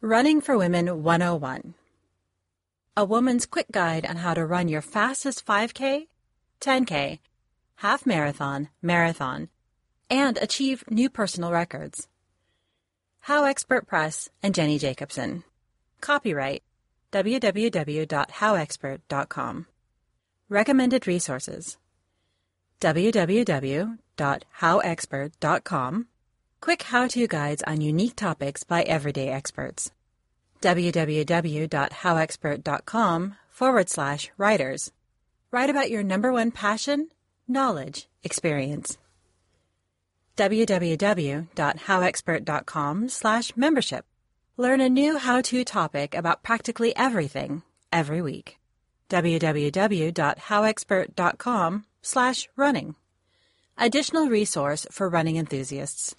Running for Women 101. A woman's quick guide on how to run your fastest 5K, 10K, half marathon, marathon, and achieve new personal records. How Expert Press and Jenny Jacobson. Copyright www.howexpert.com. Recommended resources: www.howexpert.com. Quick how-to guides on unique topics by everyday experts. www.howexpert.com/writers. Write about your number one passion, knowledge, experience. www.howexpert.com/membership. Learn a new how-to topic about practically everything every week. www.howexpert.com/running. Additional resource for running enthusiasts.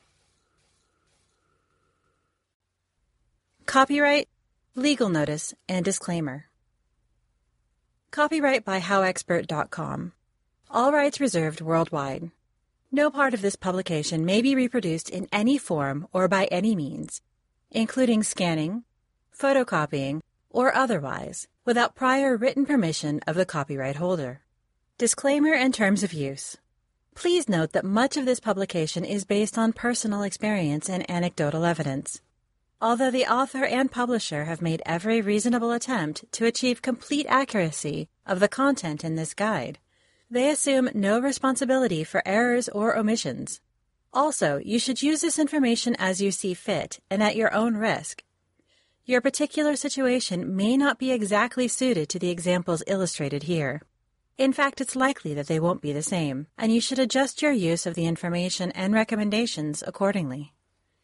Copyright, legal notice, and disclaimer. Copyright by howexpert.com. All rights reserved worldwide. No part of this publication may be reproduced in any form or by any means, including scanning, photocopying, or otherwise, without prior written permission of the copyright holder. Disclaimer and terms of use. Please note that much of this publication is based on personal experience and anecdotal evidence. Although the author and publisher have made every reasonable attempt to achieve complete accuracy of the content in this guide, they assume no responsibility for errors or omissions. Also, you should use this information as you see fit and at your own risk. Your particular situation may not be exactly suited to the examples illustrated here. In fact, it's likely that they won't be the same, and you should adjust your use of the information and recommendations accordingly.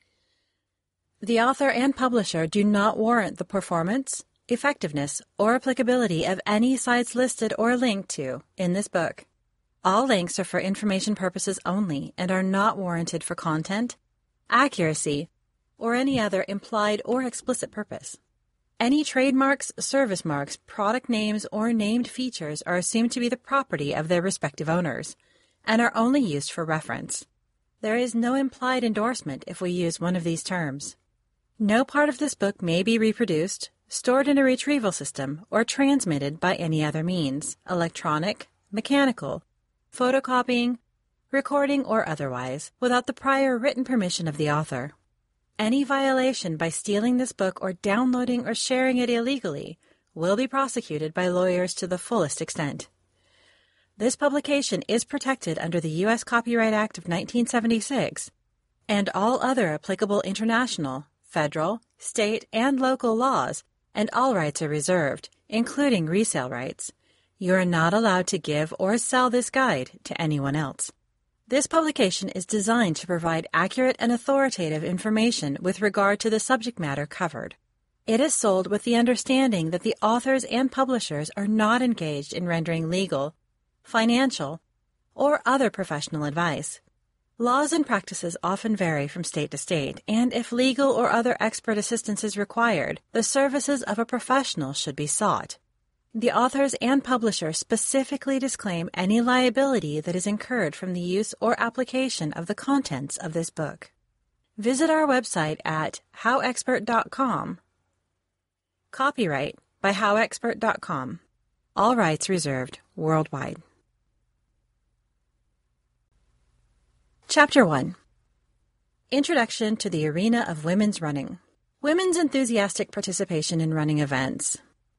The author and publisher do not warrant the performance, effectiveness, or applicability of any sites listed or linked to in this book. All links are for information purposes only and are not warranted for content, accuracy, or any other implied or explicit purpose. Any trademarks, service marks, product names, or named features are assumed to be the property of their respective owners and are only used for reference. There is no implied endorsement if we use one of these terms. No part of this book may be reproduced, stored in a retrieval system, or transmitted by any other means, electronic, mechanical, photocopying, recording, or otherwise, without the prior written permission of the author. Any violation by stealing this book or downloading or sharing it illegally will be prosecuted by lawyers to the fullest extent. This publication is protected under the U.S. Copyright Act of 1976 and all other applicable international, federal, state, and local laws, and all rights are reserved, including resale rights. You are not allowed to give or sell this guide to anyone else. This publication is designed to provide accurate and authoritative information with regard to the subject matter covered. It is sold with the understanding that the authors and publishers are not engaged in rendering legal, financial, or other professional advice. Laws and practices often vary from state to state, and if legal or other expert assistance is required, the services of a professional should be sought. The authors and publisher specifically disclaim any liability that is incurred from the use or application of the contents of this book. Visit our website at howexpert.com. Copyright by howexpert.com. All rights reserved worldwide. Chapter 1. Introduction to the Arena of Women's Running. Women's enthusiastic participation in running events.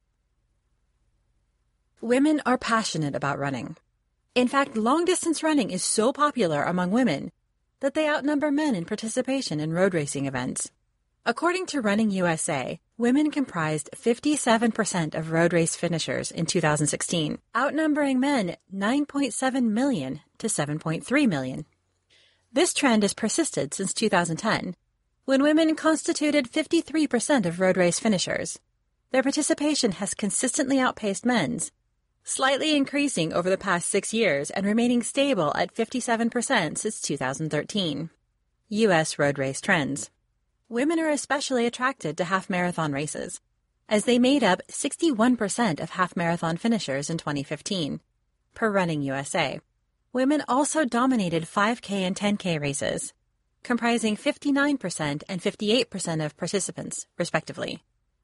Women are passionate about running. In fact, long-distance running is so popular among women that they outnumber men in participation in road racing events. According to Running USA, women comprised 57% of road race finishers in 2016, outnumbering men 9.7 million to 7.3 million. This trend has persisted since 2010, when women constituted 53% of road race finishers. Their participation has consistently outpaced men's, slightly increasing over the past 6 years and remaining stable at 57% since 2013. U.S. road race trends. Women are especially attracted to half-marathon races, as they made up 61% of half-marathon finishers in 2015, per Running USA. Women also dominated 5K and 10K races. comprising 59% and 58% of participants, respectively.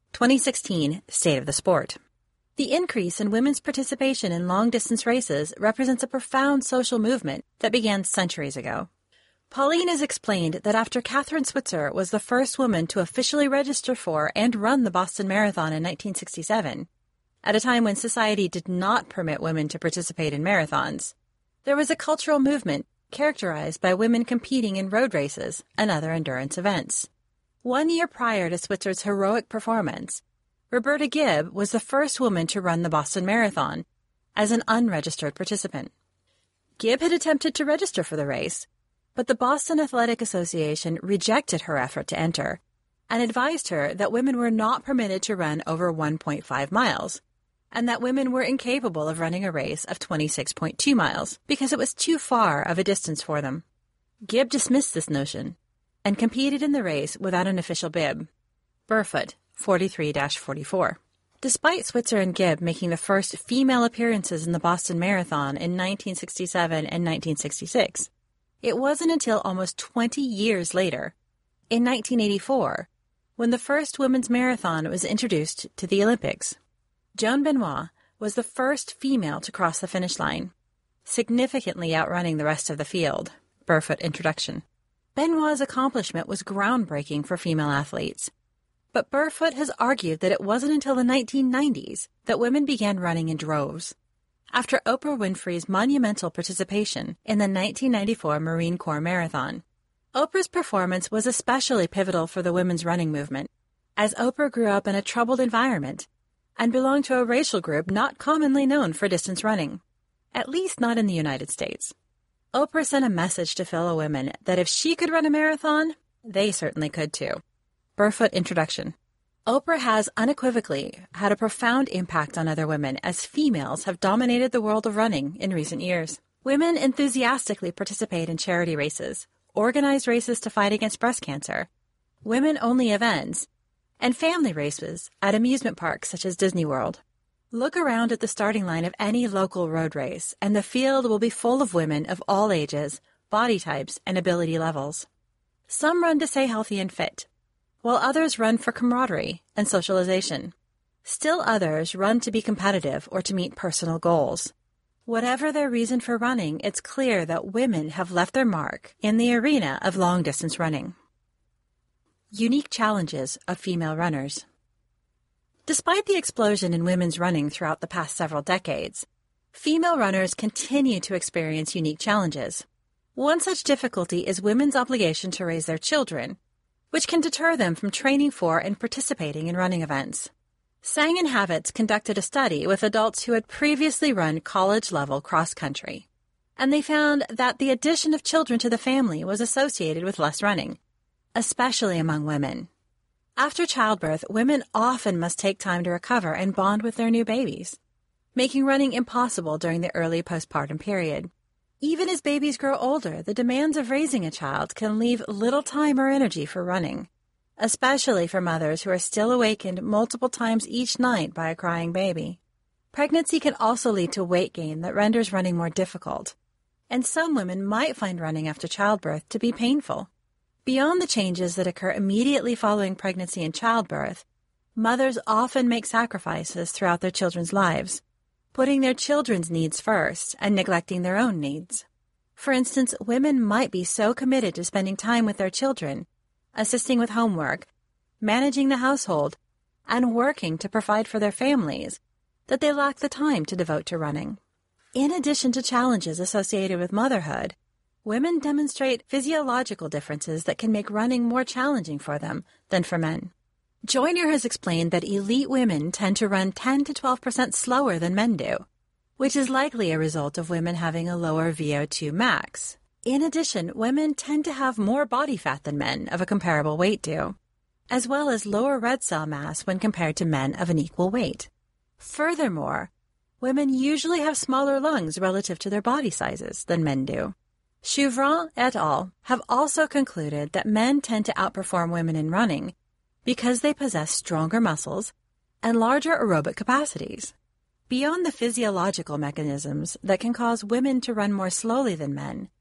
2016 State of the Sport. The increase in women's participation in long-distance races represents a profound social movement that began centuries ago. Pauline has explained that after Kathrine Switzer was the first woman to officially register for and run the Boston Marathon in 1967, at a time when society did not permit women to participate in marathons, there was a cultural movement characterized by women competing in road races and other endurance events. 1 year prior to Switzer's heroic performance, Roberta Gibb was the first woman to run the Boston Marathon as an unregistered participant. Gibb had attempted to register for the race, but the Boston Athletic Association rejected her effort to enter and advised her that women were not permitted to run over 1.5 miles, and that women were incapable of running a race of 26.2 miles because it was too far of a distance for them. Gibb dismissed this notion and competed in the race without an official bib, barefoot 43-44. Despite Switzer and Gibb making the first female appearances in the Boston Marathon in 1967 and 1966, it wasn't until almost 20 years later, in 1984, when the first women's marathon was introduced to the Olympics. Joan Benoit was the first female to cross the finish line, significantly outrunning the rest of the field. Barefoot introduction. Benoit's accomplishment was groundbreaking for female athletes, but Barefoot has argued that it wasn't until the 1990s that women began running in droves. After Oprah Winfrey's monumental participation in the 1994 Marine Corps Marathon, Oprah's performance was especially pivotal for the women's running movement, as Oprah grew up in a troubled environment and belonged to a racial group not commonly known for distance running, at least not in the United States. Oprah sent a message to fellow women that if she could run a marathon, they certainly could too. Barefoot introduction. Oprah has unequivocally had a profound impact on other women as females have dominated the world of running in recent years. Women enthusiastically participate in charity races, organize races to fight against breast cancer, women-only events, and family races at amusement parks such as Disney World. Look around at the starting line of any local road race, and the field will be full of women of all ages, body types, and ability levels. Some run to stay healthy and fit, while others run for camaraderie and socialization. Still others run to be competitive or to meet personal goals. Whatever their reason for running, it's clear that women have left their mark in the arena of long-distance running. Unique challenges of female runners. Despite the explosion in women's running throughout the past several decades, female runners continue to experience unique challenges. One such difficulty is women's obligation to raise their children, which can deter them from training for and participating in running events. Sang and Havitz conducted a study with adults who had previously run college-level cross-country, and they found that the addition of children to the family was associated with less running, especially among women. After childbirth, women often must take time to recover and bond with their new babies, making running impossible during the early postpartum period. Even as babies grow older, the demands of raising a child can leave little time or energy for running, especially for mothers who are still awakened multiple times each night by a crying baby. Pregnancy can also lead to weight gain that renders running more difficult, and some women might find running after childbirth to be painful. Beyond the changes that occur immediately following pregnancy and childbirth, mothers often make sacrifices throughout their children's lives, putting their children's needs first and neglecting their own needs. For instance, women might be so committed to spending time with their children, assisting with homework, managing the household, and working to provide for their families, that they lack the time to devote to running. In addition to challenges associated with motherhood, women demonstrate physiological differences that can make running more challenging for them than for men. Joyner has explained that elite women tend to run 10 to 12% slower than men do, which is likely a result of women having a lower VO2 max. In addition, women tend to have more body fat than men of a comparable weight do, as well as lower red cell mass when compared to men of an equal weight. Furthermore, women usually have smaller lungs relative to their body sizes than men do. Chouvron et al. Have also concluded that men tend to outperform women in running because they possess stronger muscles and larger aerobic capacities. Beyond the physiological mechanisms that can cause women to run more slowly than men,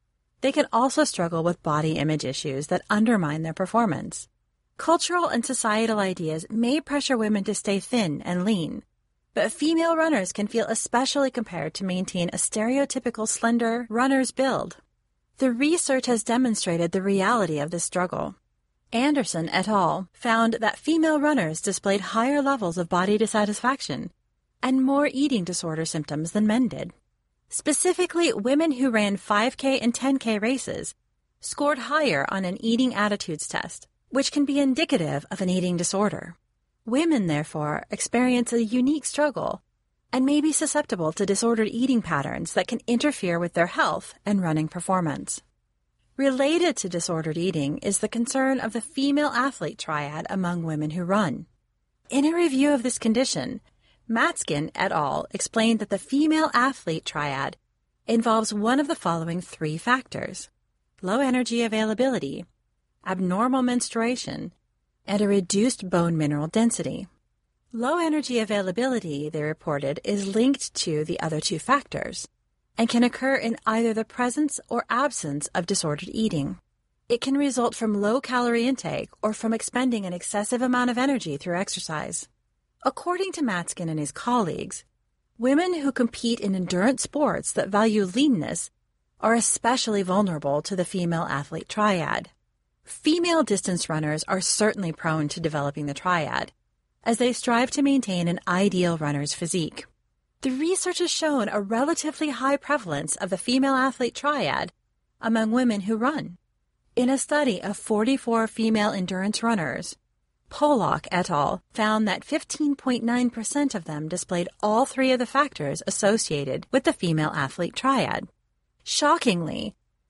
They can also struggle with body image issues that undermine their performance. Cultural and societal ideas may pressure women to stay thin and lean, but female runners can feel especially compared to maintain a stereotypical slender runner's build. The research has demonstrated the reality of this struggle. Anderson et al. Found that female runners displayed higher levels of body dissatisfaction and more eating disorder symptoms than men did. Specifically, women who ran 5K and 10K races scored higher on an eating attitudes test, which can be indicative of an eating disorder. Women, therefore, experience a unique struggle and may be susceptible to disordered eating patterns that can interfere with their health and running performance. Related to disordered eating is the concern of the female athlete triad among women who run. In a review of this condition, Matskin et al. Explained that the female athlete triad involves one of the following three factors: low energy availability, abnormal menstruation, and a reduced bone mineral density. Low energy availability, they reported, is linked to the other two factors and can occur in either the presence or absence of disordered eating. It can result from low calorie intake or from expending an excessive amount of energy through exercise. According to Matskin and his colleagues, women who compete in endurance sports that value leanness are especially vulnerable to the female athlete triad. Female distance runners are certainly prone to developing the triad, as they strive to maintain an ideal runner's physique. The research has shown a relatively high prevalence of the female athlete triad among women who run. In a study of 44 female endurance runners, Pollock et al. Found that 15.9% of them displayed all three of the factors associated with the female athlete triad. Shockingly,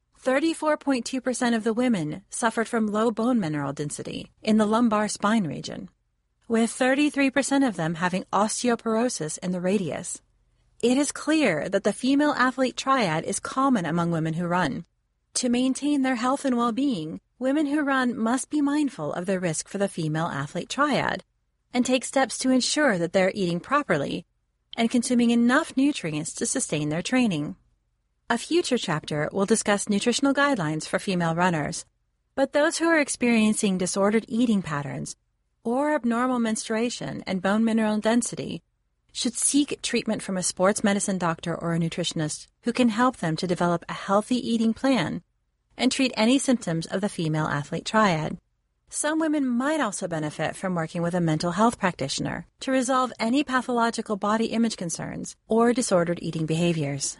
34.2% of the women suffered from low bone mineral density in the lumbar spine region, with 33% of them having osteoporosis in the radius. It is clear that the female athlete triad is common among women who run. To maintain their health and well-being, women who run must be mindful of the risk for the female athlete triad and take steps to ensure that they're eating properly and consuming enough nutrients to sustain their training. A future chapter will discuss nutritional guidelines for female runners, but those who are experiencing disordered eating patterns or abnormal menstruation and bone mineral density should seek treatment from a sports medicine doctor or a nutritionist who can help them to develop a healthy eating plan and treat any symptoms of the female athlete triad. Some women might also benefit from working with a mental health practitioner to resolve any pathological body image concerns or disordered eating behaviors.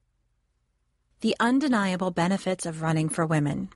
The undeniable benefits of running for women.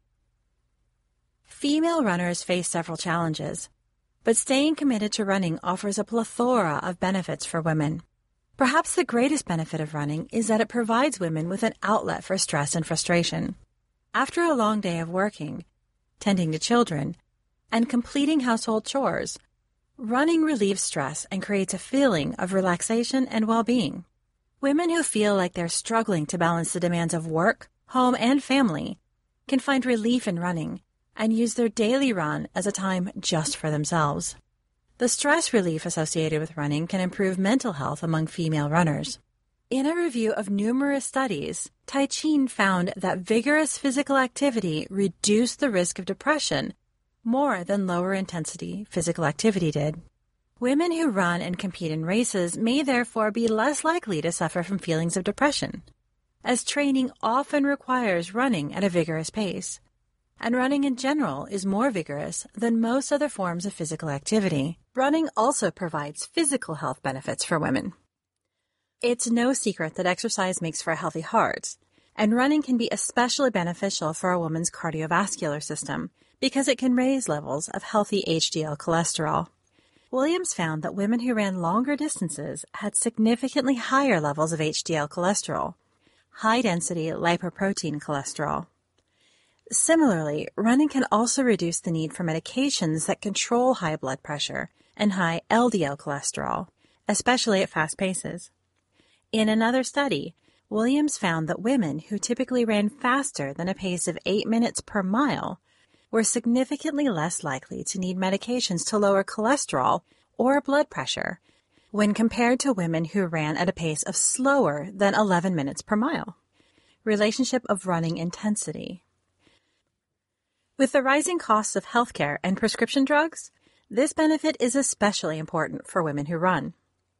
Female runners face several challenges, but staying committed to running offers a plethora of benefits for women. Perhaps the greatest benefit of running is that it provides women with an outlet for stress and frustration. After a long day of working, tending to children, and completing household chores, running relieves stress and creates a feeling of relaxation and well-being. Women who feel like they're struggling to balance the demands of work, home, and family can find relief in running and use their daily run as a time just for themselves. The stress relief associated with running can improve mental health among female runners. In a review of numerous studies, Taichin found that vigorous physical activity reduced the risk of depression more than lower-intensity physical activity did. Women who run and compete in races may therefore be less likely to suffer from feelings of depression, as training often requires running at a vigorous pace, and running in general is more vigorous than most other forms of physical activity. Running also provides physical health benefits for women. It's no secret that exercise makes for a healthy heart, and running can be especially beneficial for a woman's cardiovascular system because it can raise levels of healthy HDL cholesterol. Williams found that women who ran longer distances had significantly higher levels of HDL cholesterol, high-density lipoprotein cholesterol. Similarly, running can also reduce the need for medications that control high blood pressure and high LDL cholesterol, especially at fast paces. In another study, Williams found that women who typically ran faster than a pace of 8 minutes per mile were significantly less likely to need medications to lower cholesterol or blood pressure when compared to women who ran at a pace of slower than 11 minutes per mile. Relationship of running intensity. With the rising costs of healthcare and prescription drugs, this benefit is especially important for women who run.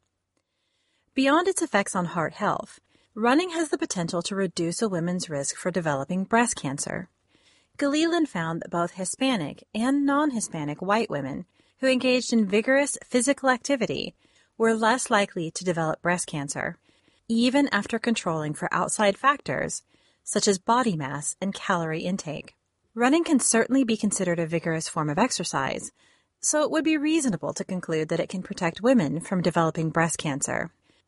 Beyond its effects on heart health, running has the potential to reduce a woman's risk for developing breast cancer. Gilliland found that both Hispanic and non-Hispanic white women who engaged in vigorous physical activity were less likely to develop breast cancer, even after controlling for outside factors such as body mass and calorie intake. Running can certainly be considered a vigorous form of exercise, so it would be reasonable to conclude that it can protect women from developing breast cancer.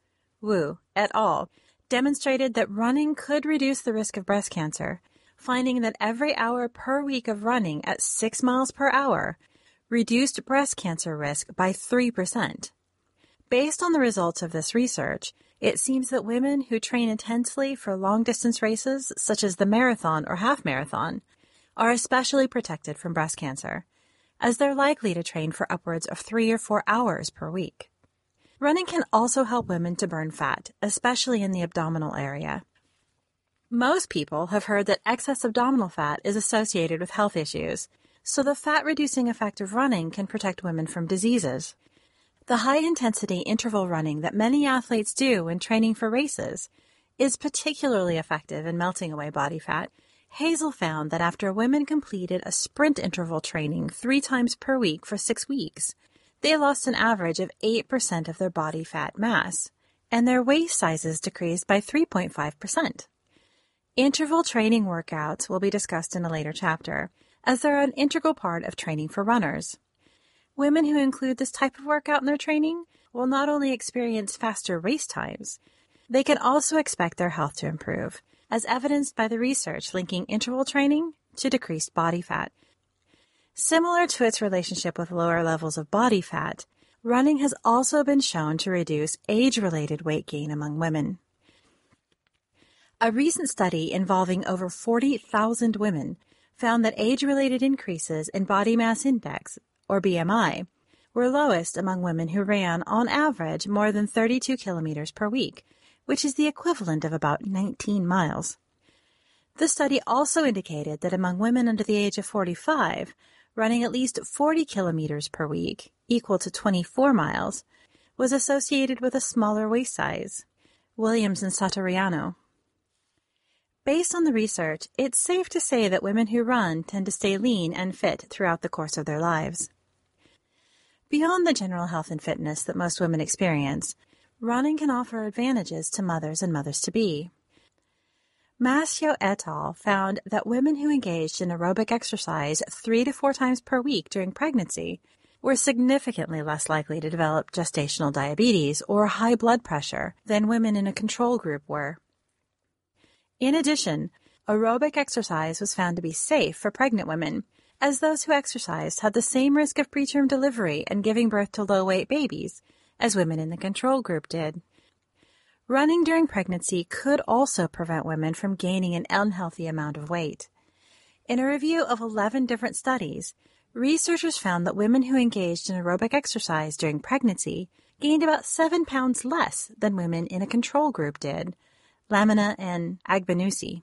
Wu et al. Demonstrated that running could reduce the risk of breast cancer, finding that every hour per week of running at 6 miles per hour reduced breast cancer risk by 3%. Based on the results of this research, it seems that women who train intensely for long-distance races, such as the marathon or half marathon, are especially protected from breast cancer, as they're likely to train for upwards of 3 or 4 hours per week. Running can also help women to burn fat, especially in the abdominal area. Most people have heard that excess abdominal fat is associated with health issues, so the fat-reducing effect of running can protect women from diseases. The high-intensity interval running that many athletes do when training for races is particularly effective in melting away body fat. Hazel found that after women completed a sprint interval training 3 times per week for 6 weeks, they lost an average of 8% of their body fat mass, and their waist sizes decreased by 3.5%. Interval training workouts will be discussed in a later chapter, as they're an integral part of training for runners. Women who include this type of workout in their training will not only experience faster race times, they can also expect their health to improve, as evidenced by the research linking interval training to decreased body fat. Similar to its relationship with lower levels of body fat, running has also been shown to reduce age-related weight gain among women. A recent study involving over 40,000 women found that age-related increases in body mass index, or BMI, were lowest among women who ran, on average, more than 32 kilometers per week, which is the equivalent of about 19 miles. The study also indicated that among women under the age of 45, running at least 40 kilometers per week, equal to 24 miles, was associated with a smaller waist size. Williams and Satariano. Based on the research, it's safe to say that women who run tend to stay lean and fit throughout the course of their lives. Beyond the general health and fitness that most women experience, running can offer advantages to mothers and mothers-to-be. Mascio et al. Found that women who engaged in aerobic exercise 3 to 4 times per week during pregnancy were significantly less likely to develop gestational diabetes or high blood pressure than women in a control group were. In addition, aerobic exercise was found to be safe for pregnant women, as those who exercised had the same risk of preterm delivery and giving birth to low-weight babies as women in the control group did. Running during pregnancy could also prevent women from gaining an unhealthy amount of weight. In a review of 11 different studies, researchers found that women who engaged in aerobic exercise during pregnancy gained about 7 pounds less than women in a control group did, Lamina and Agbenusi.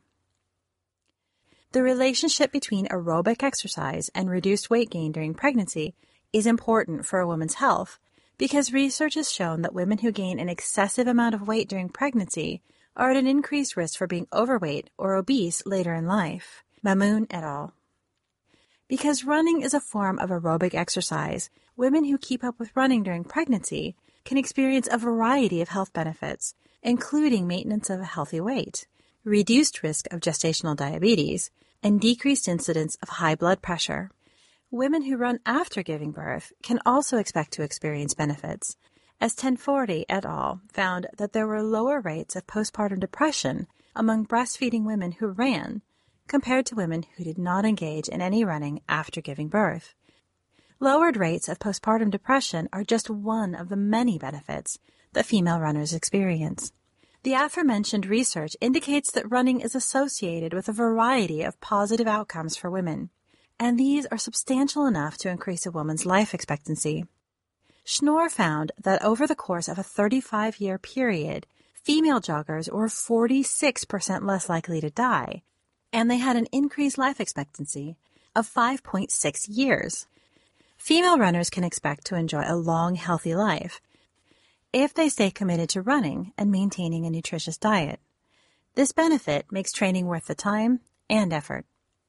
The relationship between aerobic exercise and reduced weight gain during pregnancy is important for a woman's health because research has shown that women who gain an excessive amount of weight during pregnancy are at an increased risk for being overweight or obese later in life. Mamoun et al. Because running is a form of aerobic exercise, women who keep up with running during pregnancy can experience a variety of health benefits, including maintenance of a healthy weight, reduced risk of gestational diabetes, and decreased incidence of high blood pressure. Women who run after giving birth can also expect to experience benefits, as Tenforty et al. Found that there were lower rates of postpartum depression among breastfeeding women who ran compared to women who did not engage in any running after giving birth. Lowered rates of postpartum depression are just one of the many benefits that female runners experience. The aforementioned research indicates that running is associated with a variety of positive outcomes for women, and these are substantial enough to increase a woman's life expectancy. Schnorr found that over the course of a 35-year period, Female joggers were 46% less likely to die, and they had an increased life expectancy of 5.6 years. Female runners can expect to enjoy a long, healthy life if they stay committed to running and maintaining a nutritious diet. This benefit makes training worth the time and effort.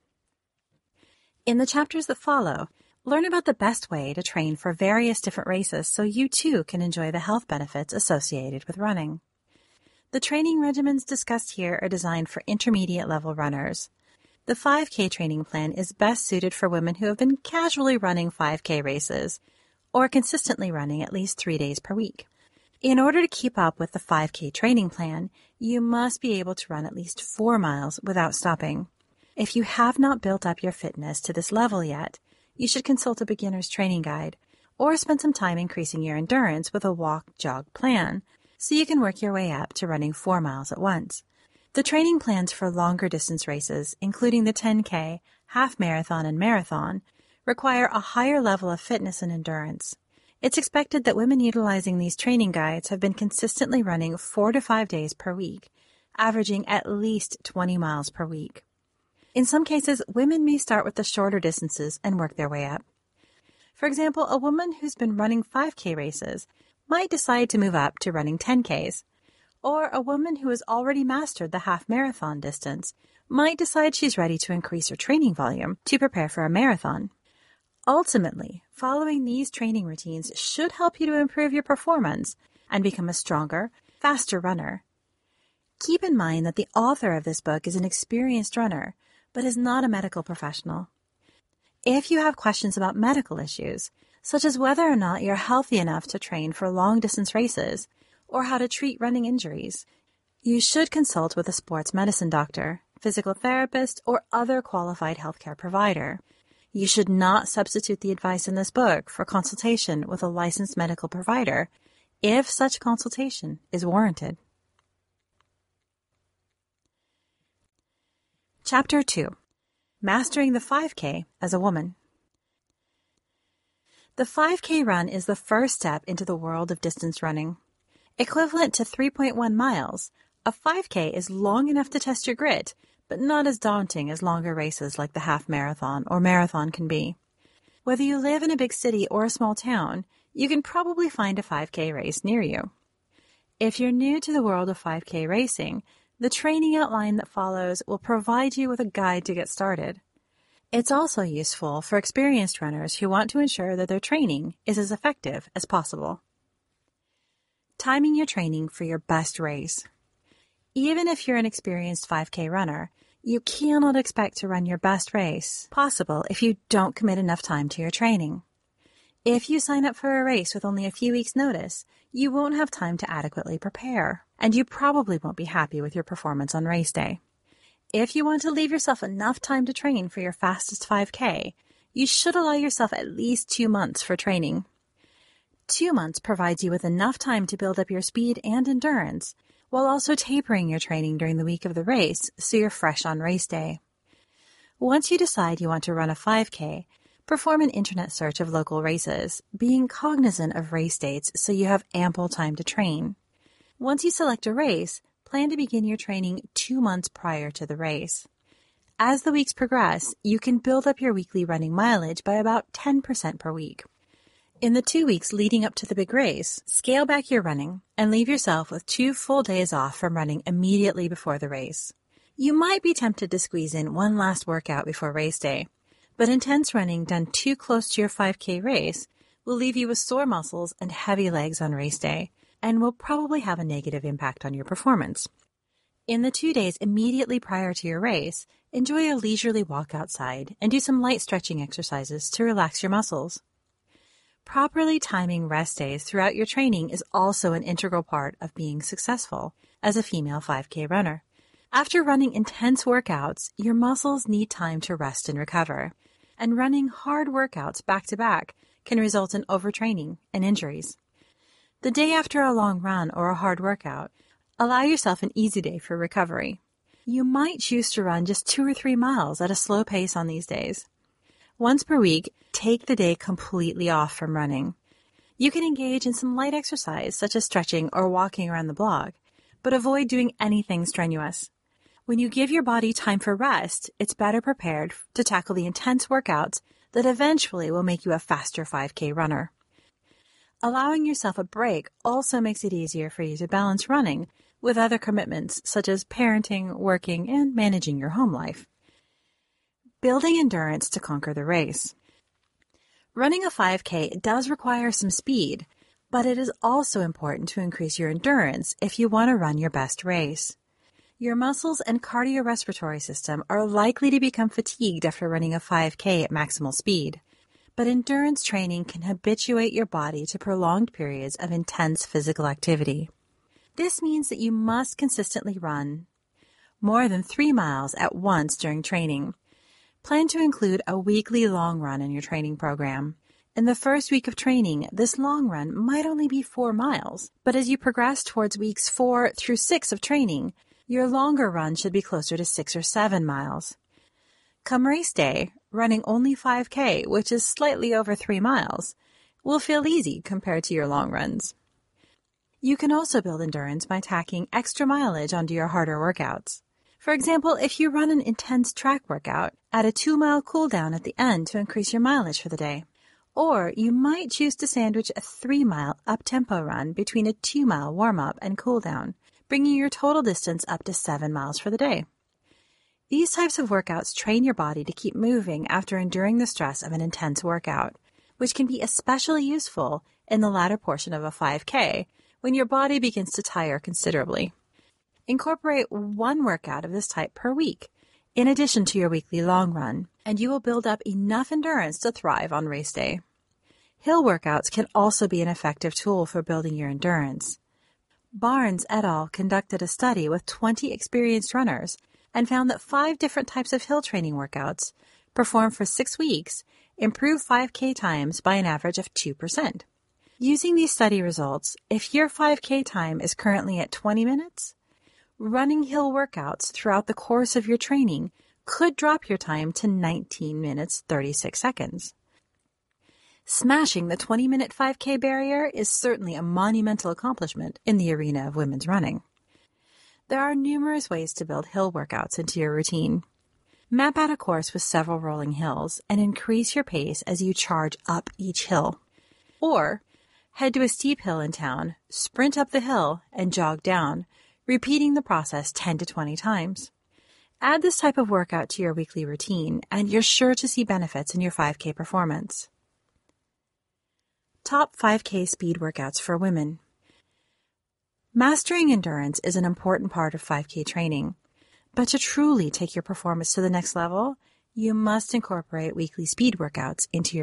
In the chapters that follow, learn about the best way to train for various different races so you too can enjoy the health benefits associated with running. The training regimens discussed here are designed for intermediate level runners. The 5K training plan is best suited for women who have been casually running 5K races or consistently running at least 3 days per week. In order to keep up with the 5K training plan, you must be able to run at least 4 miles without stopping. If you have not built up your fitness to this level yet, you should consult a beginner's training guide or spend some time increasing your endurance with a walk-jog plan so you can work your way up to running 4 miles at once. The training plans for longer distance races, including the 10K, half marathon, and marathon, require a higher level of fitness and endurance. It's expected that women utilizing these training guides have been consistently running 4 to 5 days per week, averaging at least 20 miles per week. In some cases, women may start with the shorter distances and work their way up. For example, a woman who's been running 5K races might decide to move up to running 10Ks, or a woman who has already mastered the half marathon distance might decide she's ready to increase her training volume to prepare for a marathon. Ultimately, following these training routines should help you to improve your performance and become a stronger, faster runner. Keep in mind that the author of this book is an experienced runner, but is not a medical professional. If you have questions about medical issues, such as whether or not you're healthy enough to train for long-distance races or how to treat running injuries, you should consult with a sports medicine doctor, physical therapist, or other qualified healthcare provider. You should not substitute the advice in this book for consultation with a licensed medical provider if such consultation is warranted. Chapter 2. Mastering the 5K as a woman. The 5K run is the first step into the world of distance running. Equivalent to 3.1 miles, a 5K is long enough to test your grit, but not as daunting as longer races like the half marathon or marathon can be. Whether you live in a big city or a small town, you can probably find a 5K race near you. If you're new to the world of 5K racing, the training outline that follows will provide you with a guide to get started. It's also useful for experienced runners who want to ensure that their training is as effective as possible. Timing your training for your best race. Even if you're an experienced 5K runner, you cannot expect to run your best race possible if you don't commit enough time to your training. If you sign up for a race with only a few weeks' notice, you won't have time to adequately prepare, and you probably won't be happy with your performance on race day. If you want to leave yourself enough time to train for your fastest 5K, you should allow yourself at least 2 months for training. 2 months provides you with enough time to build up your speed and endurance, while also tapering your training during the week of the race so you're fresh on race day. Once you decide you want to run a 5K, perform an internet search of local races, being cognizant of race dates so you have ample time to train. Once you select a race, plan to begin your training 2 months prior to the race. As the weeks progress, you can build up your weekly running mileage by about 10% per week. In the 2 weeks leading up to the big race, scale back your running and leave yourself with 2 full days off from running immediately before the race. You might be tempted to squeeze in one last workout before race day, but intense running done too close to your 5K race will leave you with sore muscles and heavy legs on race day and will probably have a negative impact on your performance. In the 2 days immediately prior to your race, enjoy a leisurely walk outside and do some light stretching exercises to relax your muscles. Properly timing rest days throughout your training is also an integral part of being successful as a female 5K runner. After running intense workouts, your muscles need time to rest and recover, and running hard workouts back-to-back can result in overtraining and injuries. The day after a long run or a hard workout, allow yourself an easy day for recovery. You might choose to run just 2 or 3 miles at a slow pace on these days. Once per week, take the day completely off from running. You can engage in some light exercise, such as stretching or walking around the block, but avoid doing anything strenuous. When you give your body time for rest, it's better prepared to tackle the intense workouts that eventually will make you a faster 5K runner. Allowing yourself a break also makes it easier for you to balance running with other commitments such as parenting, working, and managing your home life. Building endurance to conquer the race. Running a 5K does require some speed, but it is also important to increase your endurance if you want to run your best race. Your muscles and cardiorespiratory system are likely to become fatigued after running a 5K at maximal speed, but endurance training can habituate your body to prolonged periods of intense physical activity. This means that you must consistently run more than 3 miles at once during training. Plan to include a weekly long run in your training program. In the first week of training, this long run might only be 4 miles, but as you progress towards weeks 4 through 6 of training, your longer run should be closer to 6 or 7 miles. Come race day, running only 5K, which is slightly over 3 miles, will feel easy compared to your long runs. You can also build endurance by tacking extra mileage onto your harder workouts. For example, if you run an intense track workout, add a 2-mile cool down at the end to increase your mileage for the day. Or you might choose to sandwich a 3-mile up-tempo run between a 2-mile warm-up and cool down, bringing your total distance up to 7 miles for the day. These types of workouts train your body to keep moving after enduring the stress of an intense workout, which can be especially useful in the latter portion of a 5K when your body begins to tire considerably. Incorporate one workout of this type per week, in addition to your weekly long run, and you will build up enough endurance to thrive on race day. Hill workouts can also be an effective tool for building your endurance. Barnes et al. Conducted a study with 20 experienced runners and found that 5 different types of hill training workouts performed for 6 weeks improved 5K times by an average of 2%. Using these study results, if your 5K time is currently at 20 minutes, running hill workouts throughout the course of your training could drop your time to 19 minutes 36 seconds. Smashing the 20-minute 5K barrier is certainly a monumental accomplishment in the arena of women's running. There are numerous ways to build hill workouts into your routine. Map out a course with several rolling hills and increase your pace as you charge up each hill. Or head to a steep hill in town, sprint up the hill, and jog down, repeating the process 10 to 20 times. Add this type of workout to your weekly routine, and you're sure to see benefits in your 5K performance. Top 5K speed workouts for women. Mastering endurance is an important part of 5K training, but to truly take your performance to the next level, you must incorporate weekly speed workouts into your